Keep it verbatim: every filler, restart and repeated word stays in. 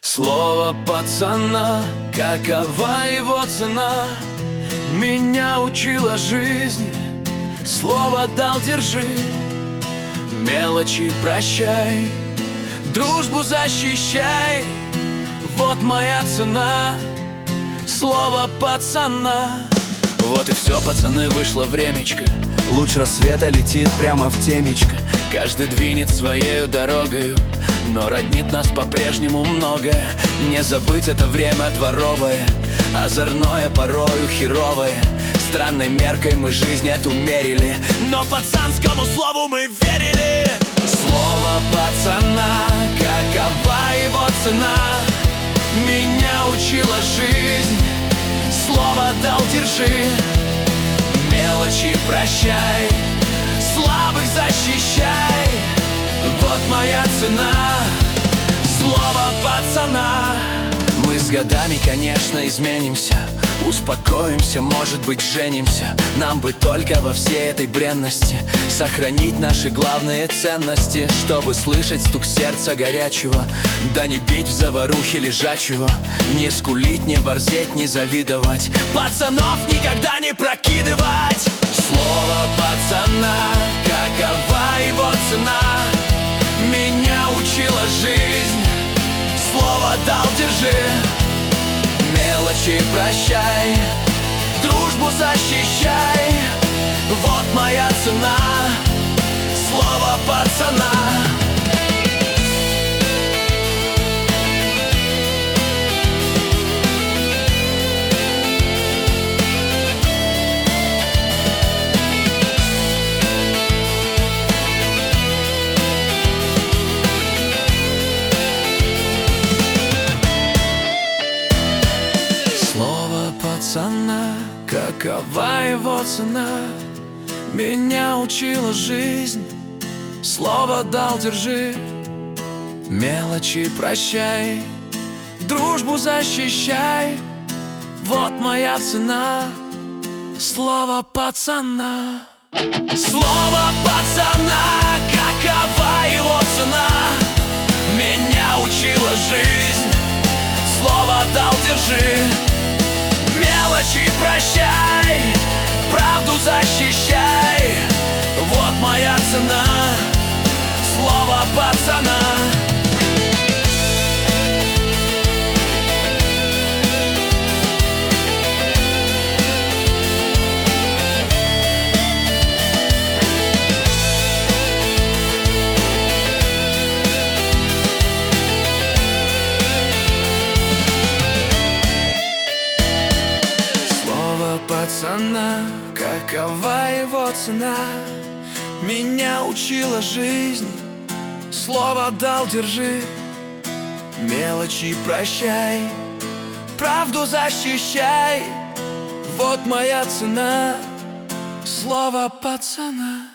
Слово пацана, какова его цена? Меня учила жизнь, слово дал, держи. Мелочи прощай, дружбу защищай. Вот моя цена, слово пацана. Вот и все, пацаны, вышло времечко. Луч рассвета летит прямо в темечко. Каждый двинет своею дорогою, но роднит нас по-прежнему многое. Не забыть это время дворовое, озорное, порою херовое. Странной меркой мы жизнь эту мерили, но пацанскому слову мы верили. Слово пацана, какова его цена? Меня учила жизнь, слово дал, держи. Мелочи прощай, слабых защищай. Вот моя цена, слово пацана. Мы с годами, конечно, изменимся, успокоимся, может быть, женимся. Нам бы только во всей этой бренности сохранить наши главные ценности, чтобы слышать стук сердца горячего, да не бить в заварухе лежачего. Не скулить, не борзеть, не завидовать, пацанов никогда не прокидывать. Слово пацана, какова его цена? Меня учила жизнь, слово дал, держи. Мелочи прощай, дружбу защищай. Вот моя цена, слово пацана. Слово пацана, какова его цена? Меня учила жизнь, слово дал, держи. Мелочи прощай, дружбу защищай. Вот моя цена, слово пацана. Слово пацана, какова его цена? Меня учила жизнь, слово дал, держи. Мелочи прощай, правду защищай. Вот моя цена, слово пацана. Пацана, какова его цена? Меня учила жизнь, слово дал, держи. Мелочи прощай, правду защищай. Вот моя цена, слово пацана.